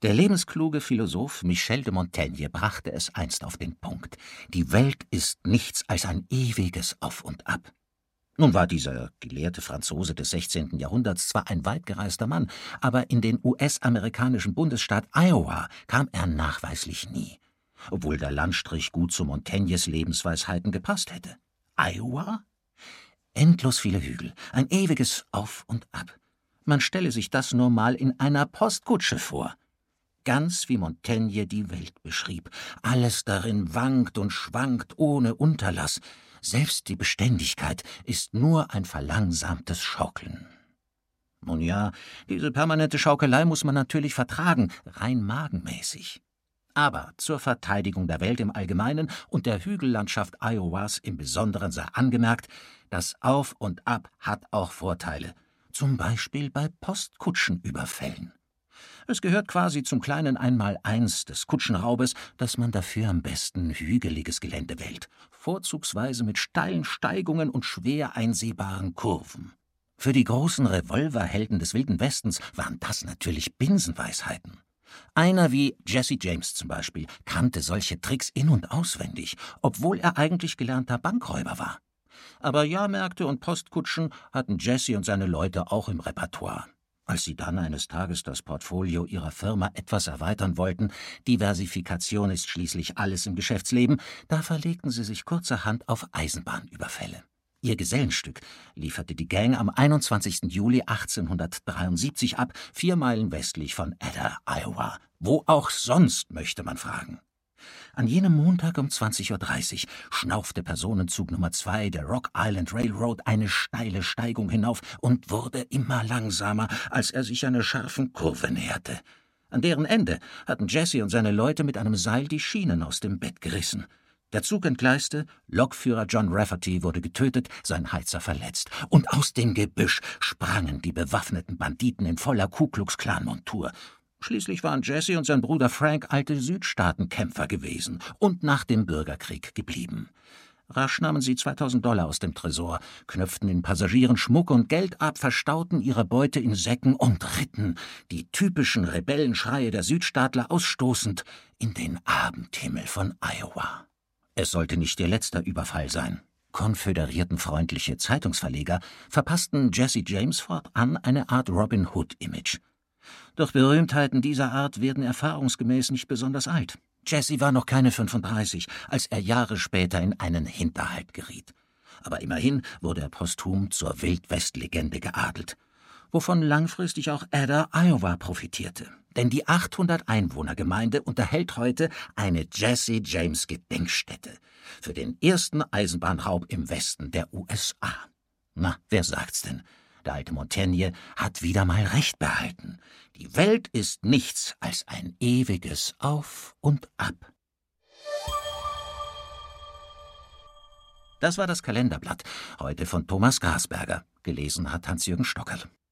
Der lebenskluge Philosoph Michel de Montaigne brachte es einst auf den Punkt: Die Welt ist nichts als ein ewiges Auf und Ab. Nun war dieser gelehrte Franzose des 16. Jahrhunderts zwar ein weitgereister Mann, aber in den US-amerikanischen Bundesstaat Iowa kam er nachweislich nie, obwohl der Landstrich gut zu Montagnes Lebensweisheiten gepasst hätte. Iowa? Endlos viele Hügel, ein ewiges Auf und Ab. Man stelle sich das nur mal in einer Postkutsche vor. Ganz wie Montaigne die Welt beschrieb. Alles darin wankt und schwankt ohne Unterlass. Selbst die Beständigkeit ist nur ein verlangsamtes Schaukeln. Nun ja, diese permanente Schaukelei muss man natürlich vertragen, rein magenmäßig. Aber zur Verteidigung der Welt im Allgemeinen und der Hügellandschaft Iowas im Besonderen sei angemerkt, das Auf und Ab hat auch Vorteile, zum Beispiel bei Postkutschenüberfällen. Es gehört quasi zum kleinen Einmaleins des Kutschenraubes, dass man dafür am besten hügeliges Gelände wählt, vorzugsweise mit steilen Steigungen und schwer einsehbaren Kurven. Für die großen Revolverhelden des Wilden Westens waren das natürlich Binsenweisheiten. Einer wie Jesse James zum Beispiel kannte solche Tricks in- und auswendig, obwohl er eigentlich gelernter Bankräuber war. Aber Jahrmärkte und Postkutschen hatten Jesse und seine Leute auch im Repertoire. Als sie dann eines Tages das Portfolio ihrer Firma etwas erweitern wollten, Diversifikation ist schließlich alles im Geschäftsleben, da verlegten sie sich kurzerhand auf Eisenbahnüberfälle. Ihr Gesellenstück lieferte die Gang am 21. Juli 1873 ab, 4 Meilen westlich von Ada, Iowa. Wo auch sonst, möchte man fragen. An jenem Montag um 20:30 Uhr schnaufte Personenzug Nummer 2 der Rock Island Railroad eine steile Steigung hinauf und wurde immer langsamer, als er sich einer scharfen Kurve näherte. An deren Ende hatten Jesse und seine Leute mit einem Seil die Schienen aus dem Bett gerissen. Der Zug entgleiste, Lokführer John Rafferty wurde getötet, sein Heizer verletzt. Und aus dem Gebüsch sprangen die bewaffneten Banditen in voller Ku-Klux-Klan-Montur. Schließlich waren Jesse und sein Bruder Frank alte Südstaatenkämpfer gewesen und nach dem Bürgerkrieg geblieben. Rasch nahmen sie $2000 aus dem Tresor, knöpften den Passagieren Schmuck und Geld ab, verstauten ihre Beute in Säcken und ritten, die typischen Rebellenschreie der Südstaatler ausstoßend, in den Abendhimmel von Iowa. Es sollte nicht ihr letzter Überfall sein. Konföderiertenfreundliche Zeitungsverleger verpassten Jesse James fortan eine Art Robin Hood-Image. Doch Berühmtheiten dieser Art werden erfahrungsgemäß nicht besonders alt. Jesse war noch keine 35, als er Jahre später in einen Hinterhalt geriet. Aber immerhin wurde er posthum zur Wildwest-Legende geadelt, wovon langfristig auch Ada, Iowa profitierte. Denn die 800-Einwohner-Gemeinde unterhält heute eine Jesse James Gedenkstätte für den ersten Eisenbahnraub im Westen der USA. Na, wer sagt's denn? Der alte Montaigne hat wieder mal recht behalten. Die Welt ist nichts als ein ewiges Auf und Ab. Das war das Kalenderblatt, heute von Thomas Grasberger. Gelesen hat Hans-Jürgen Stockerl.